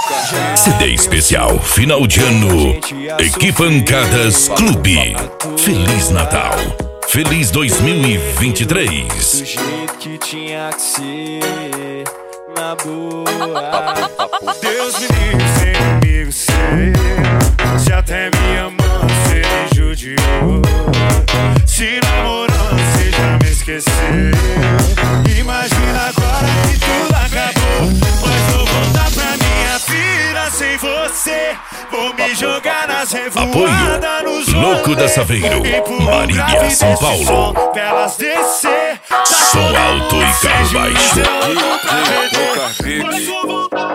CD especial final de ano. Equipancadas Clube. Feliz Natal. Feliz 2023. Do jeito que tinha que ser, na boa. Deus me livre sem amigo seu. Se até minha mãe cê me judiou. Se namorando cê já me esqueceu. Imagina agora que tudo acabou. Mas vou voltar pra minha vida sem você. Vou me jogar nas revoadas nos Louco da Saveiro, Marília, São Paulo. Delas descer. Som alto e carro baixo. Mas vou voltar